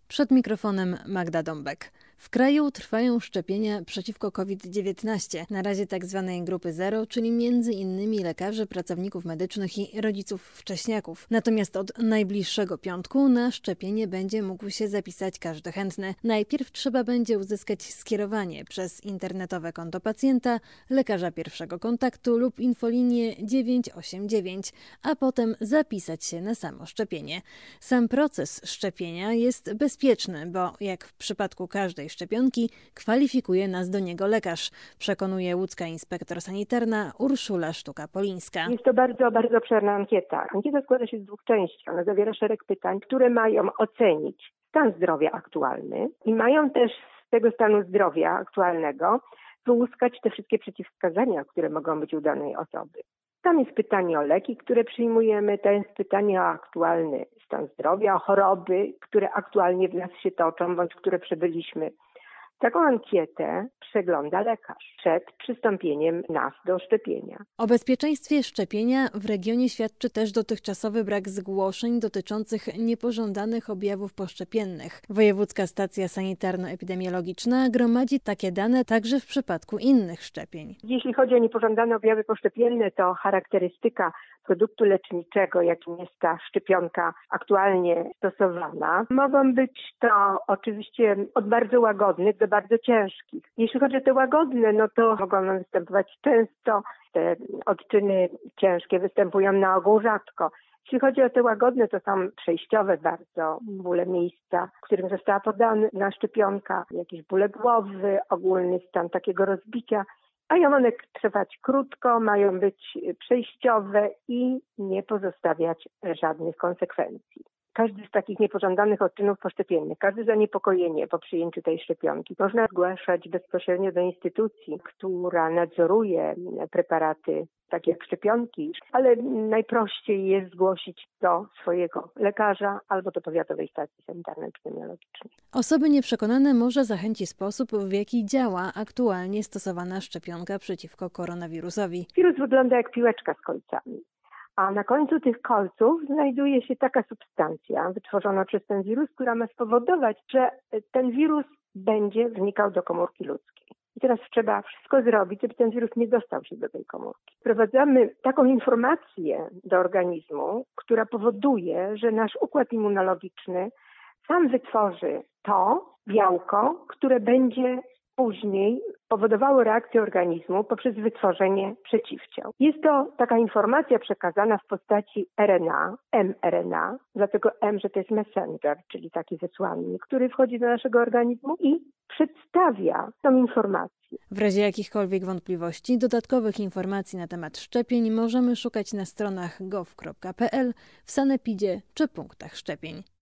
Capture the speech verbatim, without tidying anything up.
Przed mikrofonem Magda Dąbek. W kraju trwają szczepienia przeciwko kowid dziewiętnaście. Na razie tak zwanej grupy zero, czyli między innymi lekarzy, pracowników medycznych i rodziców wcześniaków. Natomiast od najbliższego piątku na szczepienie będzie mógł się zapisać każdy chętny. Najpierw trzeba będzie uzyskać skierowanie przez internetowe konto pacjenta, lekarza pierwszego kontaktu lub infolinię dziewięć osiem dziewięć, a potem zapisać się na samo szczepienie. Sam proces szczepienia jest bezpieczny, bo jak w przypadku każdej szczepionki kwalifikuje nas do niego lekarz, przekonuje łódzka inspektor sanitarna Urszula Sztuka-Polińska. Jest to bardzo, bardzo obszerna ankieta. Ankieta składa się z dwóch części. Ona zawiera szereg pytań, które mają ocenić stan zdrowia aktualny i mają też z tego stanu zdrowia aktualnego wyłuskać te wszystkie przeciwwskazania, które mogą być u danej osoby. Tam jest pytanie o leki, które przyjmujemy, to jest pytanie o aktualny stan zdrowia, o choroby, które aktualnie w nas się toczą, bądź które przebyliśmy. Taką ankietę przegląda lekarz przed przystąpieniem nas do szczepienia. O bezpieczeństwie szczepienia w regionie świadczy też dotychczasowy brak zgłoszeń dotyczących niepożądanych objawów poszczepiennych. Wojewódzka Stacja Sanitarno-Epidemiologiczna gromadzi takie dane także w przypadku innych szczepień. Jeśli chodzi o niepożądane objawy poszczepienne, to charakterystyka produktu leczniczego, jakim jest ta szczepionka aktualnie stosowana, mogą być to oczywiście od bardzo łagodnych do bardzo ciężkich. Jeśli chodzi o te łagodne, no to mogą one występować często, te odczyny ciężkie występują na ogół rzadko. Jeśli chodzi o te łagodne, to są przejściowe bardzo bóle miejsca, w którym została podana szczepionka, jakieś bóle głowy, ogólny stan takiego rozbicia. Mają one trwać krótko, mają być przejściowe i nie pozostawiać żadnych konsekwencji. Każdy z takich niepożądanych odczynów poszczepiennych, każde zaniepokojenie po przyjęciu tej szczepionki można zgłaszać bezpośrednio do instytucji, która nadzoruje preparaty takie jak szczepionki, ale najprościej jest zgłosić do swojego lekarza albo do powiatowej stacji sanitarno-epidemiologicznej. Osoby nieprzekonane może zachęci sposób, w jaki działa aktualnie stosowana szczepionka przeciwko koronawirusowi. Wirus wygląda jak piłeczka z kolcami. A na końcu tych kolców znajduje się taka substancja wytworzona przez ten wirus, która ma spowodować, że ten wirus będzie wnikał do komórki ludzkiej. I teraz trzeba wszystko zrobić, żeby ten wirus nie dostał się do tej komórki. Wprowadzamy taką informację do organizmu, która powoduje, że nasz układ immunologiczny sam wytworzy to białko, które będzie później powodowało reakcję organizmu poprzez wytworzenie przeciwciał. Jest to taka informacja przekazana w postaci R N A, mRNA, dlatego M, że to jest messenger, czyli taki wysłannik, który wchodzi do naszego organizmu i przedstawia tą informację. W razie jakichkolwiek wątpliwości, dodatkowych informacji na temat szczepień możemy szukać na stronach gov kropka p l, w sanepidzie czy punktach szczepień.